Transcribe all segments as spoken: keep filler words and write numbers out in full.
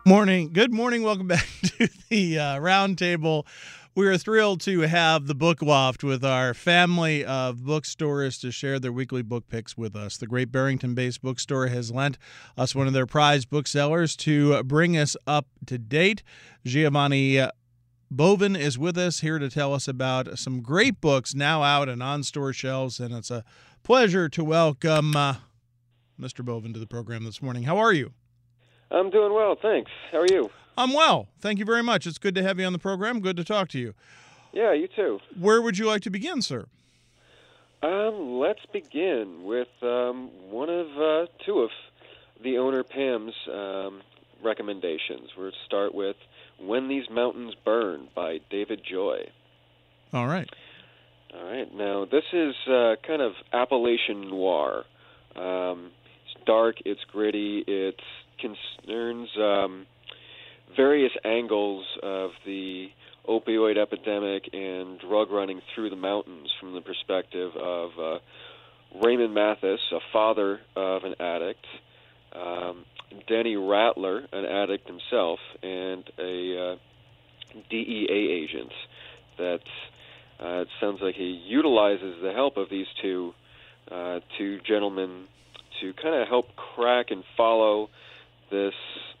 Morning. Good morning. Welcome back to the uh, round table. We are thrilled to have the Book Loft with our family of bookstores to share their weekly book picks with us. The great Barrington-based bookstore has lent us one of their prized booksellers to bring us up to date. Giovanni Bovin is with us here to tell us about some great books now out and on store shelves, and it's a pleasure to welcome uh, Mister Bovin to the program this morning. How are you? I'm doing well, thanks. How are you? I'm well. Thank you very much. It's good to have you on the program. Good to talk to you. Yeah, you too. Where would you like to begin, sir? Um, let's begin with um, one of uh, two of the owner Pam's um, recommendations. We'll start with When These Mountains Burn by David Joy. All right. All right. Now, this is uh, kind of Appalachian noir. Um, it's dark, it's gritty, it concerns um, various angles of the opioid epidemic and drug running through the mountains from the perspective of uh, Raymond Mathis, a father of an addict, um, Denny Rattler, an addict himself, and a uh, D E A agent. That uh, it sounds like he utilizes the help of these two uh, two gentlemen to kind of help crack and follow this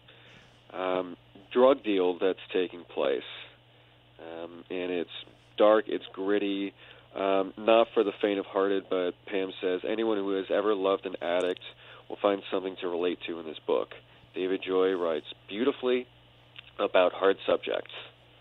um, drug deal that's taking place. Um, and it's dark, it's gritty, um, not for the faint of hearted, but Pam says anyone who has ever loved an addict will find something to relate to in this book. David Joy writes beautifully about hard subjects.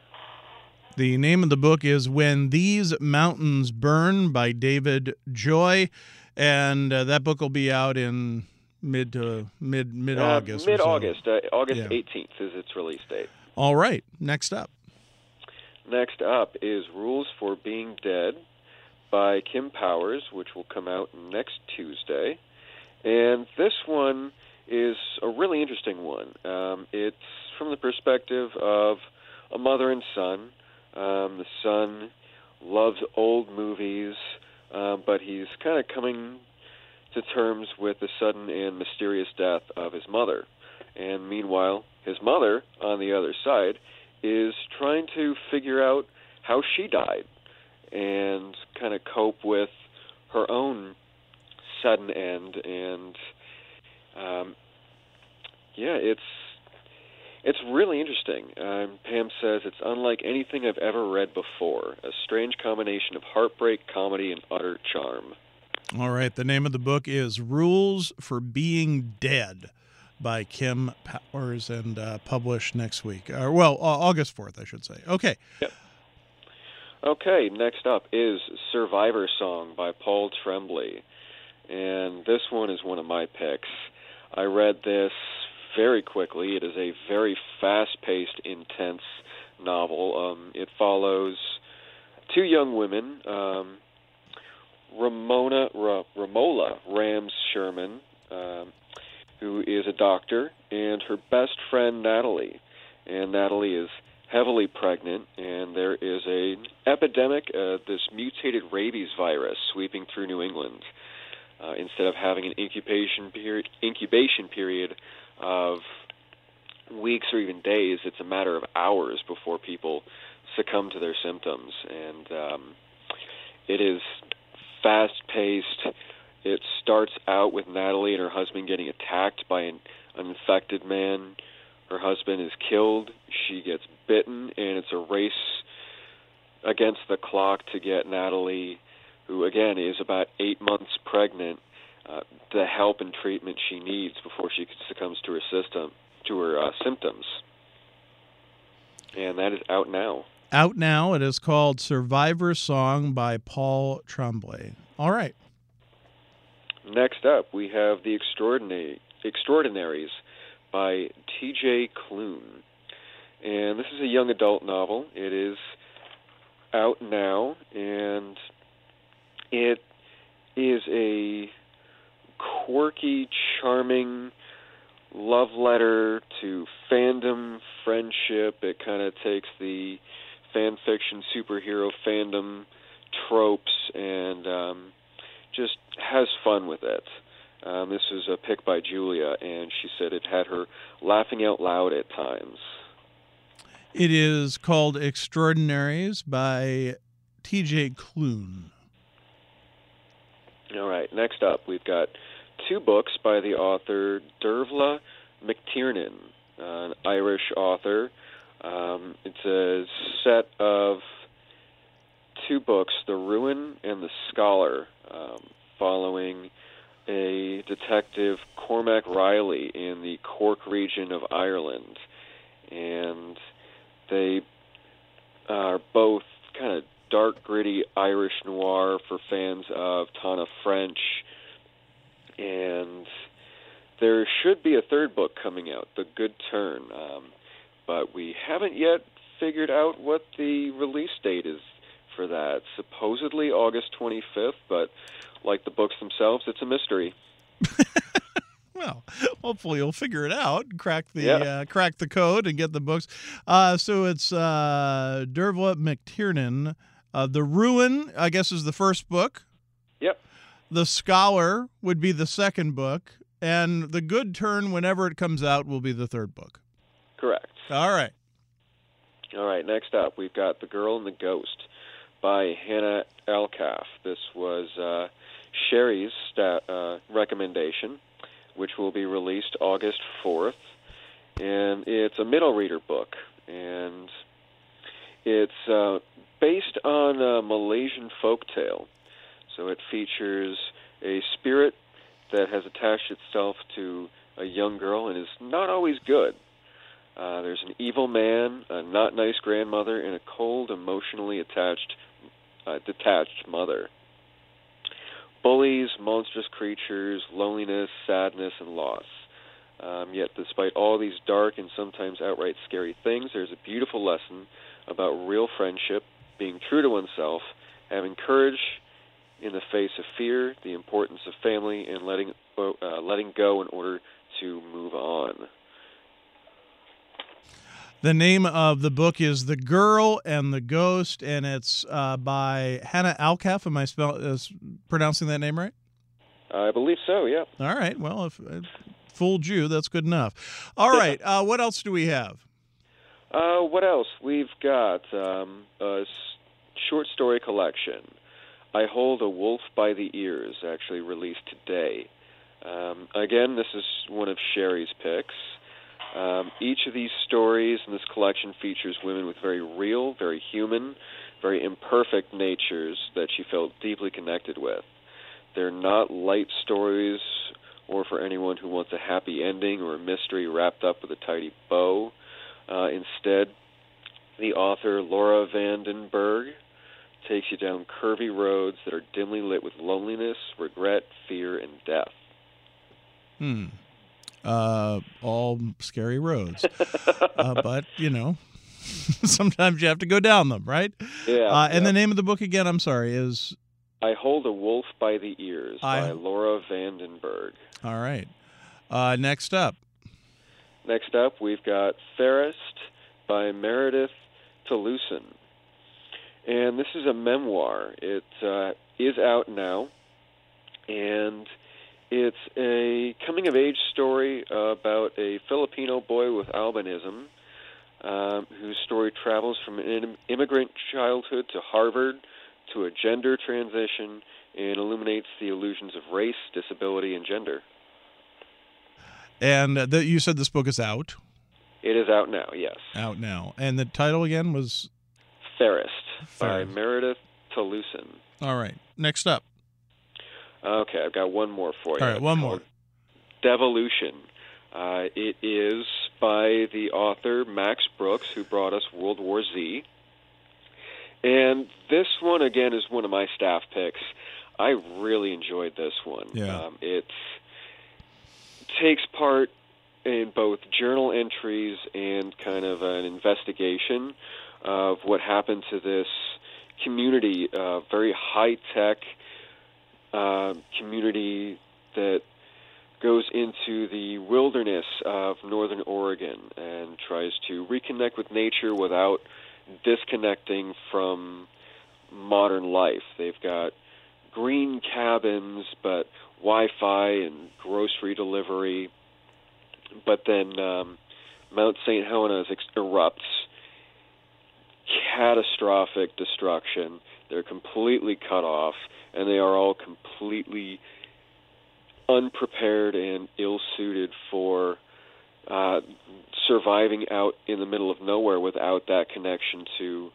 The name of the book is When These Mountains Burn by David Joy, and uh, that book will be out in mid to mid mid August. Uh, mid August, so. uh, August yeah. eighteenth is its release date. All right. Next up. Next up is Rules for Being Dead by Kim Powers, which will come out next Tuesday. And this one is a really interesting one. Um, it's from the perspective of a mother and son. Um, the son loves old movies, um, but he's kind of coming to terms with the sudden and mysterious death of his mother. And meanwhile, his mother, on the other side, is trying to figure out how she died and kind of cope with her own sudden end. And um, yeah, it's it's really interesting. Um, Pam says it's unlike anything I've ever read before, a strange combination of heartbreak, comedy, and utter charm. All right. The name of the book is Rules for Being Dead by Kim Powers and uh, published next week. Or, well, uh, August fourth, I should say. Okay. Yep. Okay, next up is Survivor Song by Paul Tremblay. And this one is one of my picks. I read this very quickly. It is a very fast-paced, intense novel. Um, it follows two young women, um, Ramona, Ra, Ramola Rams Sherman, um, who is a doctor, and her best friend, Natalie. And Natalie is heavily pregnant, and there is an epidemic, uh, this mutated rabies virus sweeping through New England. Uh, instead of having an incubation period, incubation period of weeks or even days, it's a matter of hours before people succumb to their symptoms. And um, it is fast-paced. It starts out with Natalie and her husband getting attacked by an, an infected man. Her husband is killed. She gets bitten, and it's a race against the clock to get Natalie, who, again, is about eight months pregnant, uh, the help and treatment she needs before she succumbs to her system, to her uh, symptoms. And that is out now. Out now. It is called Survivor Song by Paul Tremblay. All right. Next up, we have The Extraordinary, Extraordinaries by T J Klune. And this is a young adult novel. It is out now, and it is a quirky, charming love letter to fandom, friendship. It kind of takes the fan fiction superhero fandom tropes and um, just has fun with it. Um, this was a pick by Julia, and she said it had her laughing out loud at times. It is called Extraordinaries by T J Klune. All right, next up, we've got two books by the author Dervla McTiernan, an Irish author. Um, it's a set of two books, The Ruin and The Scholar, um, following a detective, Cormac Riley, in the Cork region of Ireland. And they are both kind of dark, gritty Irish noir for fans of Tana French. And there should be a third book coming out, The Good Turn, um, but we haven't yet figured out what the release date is for that. Supposedly August twenty-fifth, but like the books themselves, it's a mystery. Well, hopefully you'll figure it out and crack the Yeah. uh, crack the code and get the books. Uh, so it's uh, Dervla McTiernan. Uh, the Ruin, I guess, is the first book. Yep. The Scholar would be the second book. And The Good Turn, whenever it comes out, will be the third book. Correct. All right. All right, next up, we've got The Girl and the Ghost by Hannah Alcaf. This was uh, Sherry's sta- uh, recommendation, which will be released August fourth. And it's a middle reader book. And it's uh, based on a Malaysian folktale. So it features a spirit that has attached itself to a young girl and is not always good. Uh, there's an evil man, a not nice grandmother, and a cold, emotionally attached, uh, detached mother. Bullies, monstrous creatures, loneliness, sadness, and loss. Um, yet despite all these dark and sometimes outright scary things, there's a beautiful lesson about real friendship, being true to oneself, having courage in the face of fear, the importance of family, and letting uh, letting go in order to move on. The name of the book is The Girl and the Ghost, and it's uh, by Hannah Alcaf. Am I spell- uh, pronouncing that name right? I believe so, yeah. All right. Well, if I fooled you, that's good enough. All right. Uh, what else do we have? Uh, what else? We've got um, a s- short story collection. I Hold a Wolf by the Ears, actually released today. Um, again, this is one of Sherry's picks. Um, each of these stories in this collection features women with very real, very human, very imperfect natures that she felt deeply connected with. They're not light stories or for anyone who wants a happy ending or a mystery wrapped up with a tidy bow. Uh, instead, the author, Laura Vandenberg, takes you down curvy roads that are dimly lit with loneliness, regret, fear, and death. Hmm. Uh, all scary roads. uh, but, you know, sometimes you have to go down them, right? Yeah. Uh, and yeah. the name of the book again, I'm sorry, is... I Hold a Wolf by the Ears I... by Laura Vandenberg. All right. Uh, next up. Next up, we've got Fairest by Meredith Toulousan. And this is a memoir. It uh, is out now, and it's a coming-of-age story about a Filipino boy with albinism um, whose story travels from an immigrant childhood to Harvard to a gender transition and illuminates the illusions of race, disability, and gender. And uh, the, you said this book is out? It is out now, yes. Out now. And the title again was? Fairest, Fairest. by Meredith Toulousan. All right. Next up. Okay, I've got one more for you. All right, one It's more. called Devolution. Uh, it is by the author Max Brooks, who brought us World War Z. And this one, again, is one of my staff picks. I really enjoyed this one. Yeah. Um, it takes part in both journal entries and kind of an investigation of what happened to this community, uh, very high-tech uh, community that goes into the wilderness of northern Oregon and tries to reconnect with nature without disconnecting from modern life. They've got green cabins, but Wi-Fi and grocery delivery. But then um, Mount Saint Helena ex- erupts, catastrophic destruction. They're completely cut off, and they are all completely unprepared and ill-suited for uh, surviving out in the middle of nowhere without that connection to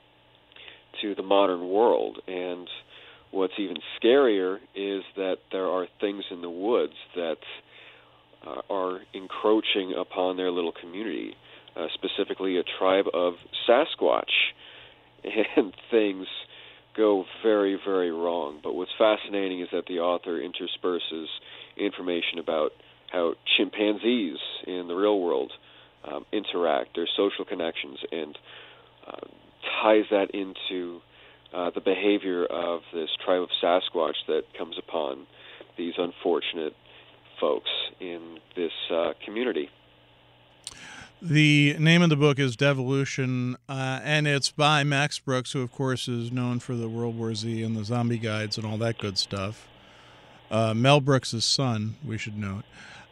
to the modern world. And what's even scarier is that there are things in the woods that uh, are encroaching upon their little community, uh, specifically a tribe of Sasquatch, and things go very, very wrong. But what's fascinating is that the author intersperses information about how chimpanzees in the real world um, interact, their social connections, and uh, ties that into uh, the behavior of this tribe of Sasquatch that comes upon these unfortunate folks in this uh, community. The name of the book is Devolution, uh, and it's by Max Brooks, who, of course, is known for the World War Z and the zombie guides and all that good stuff. Uh, Mel Brooks' son, we should note.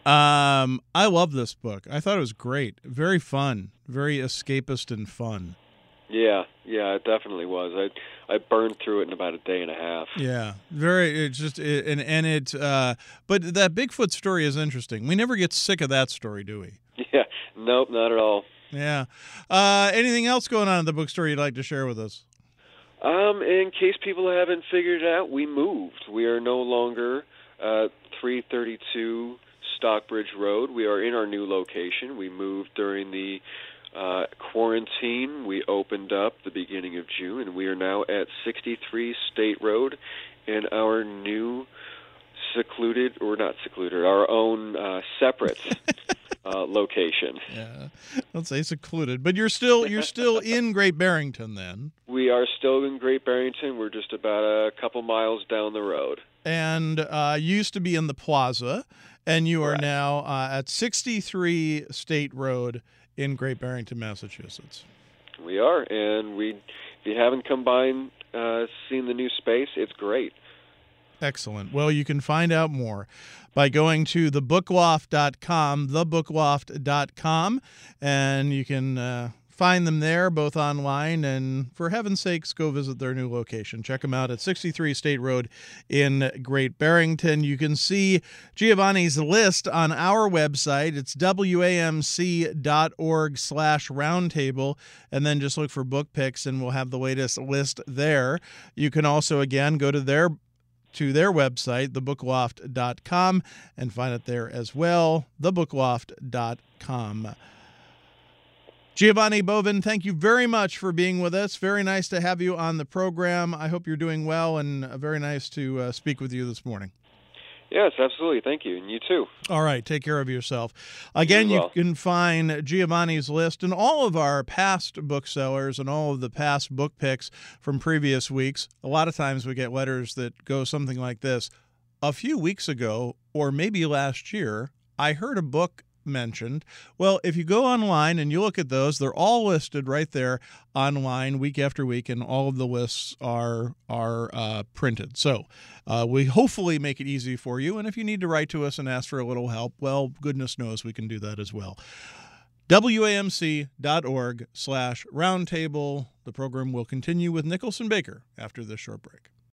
Um, I love this book. I thought it was great. Very fun. Very escapist and fun. Yeah, yeah, it definitely was. I I burned through it in about a day and a half. Yeah, very. It's just it, and and it. Uh, but that Bigfoot story is interesting. We never get sick of that story, do we? Yeah, nope, not at all. Yeah. Uh, anything else going on in the bookstore you'd like to share with us? Um, in case people haven't figured it out, we moved. We are no longer uh, three thirty-two Stockbridge Road. We are in our new location. We moved during the uh, quarantine. We opened up the beginning of June, and we are now at sixty-three State Road in our new secluded, or not secluded, our own uh, separate uh, location. Yeah, let's say secluded, but you're still you're still in Great Barrington then. We are still in Great Barrington. We're just about a couple miles down the road. And uh, you used to be in the Plaza, and you are Correct. now uh, at sixty-three State Road in Great Barrington, Massachusetts. We are, and we, if you haven't come by and uh, seen the new space, it's great. Excellent. Well, you can find out more by going to the book loft dot com, the book loft dot com, and you can uh, find them there, both online, and for heaven's sakes, go visit their new location. Check them out at sixty-three State Road in Great Barrington. You can see Giovanni's list on our website. It's W A M C dot org slash roundtable, and then just look for book picks, and we'll have the latest list there. You can also, again, go to their to their website, the book loft dot com, and find it there as well, the book loft dot com. Giovanni Bovin, thank you very much for being with us. Very nice to have you on the program. I hope you're doing well, and very nice to uh, speak with you this morning. Yes, absolutely. Thank you. And you too. All right. Take care of yourself. Again, you, well. you can find Giovanni's list and all of our past booksellers and all of the past book picks from previous weeks. A lot of times we get letters that go something like this. A few weeks ago, or maybe last year, I heard a book mentioned. Well, if you go online and you look at those, they're all listed right there online week after week, and all of the lists are are uh, printed. So uh, we hopefully make it easy for you. And if you need to write to us and ask for a little help, well, goodness knows we can do that as well. W A M C dot org slash roundtable. The program will continue with Nicholson Baker after this short break.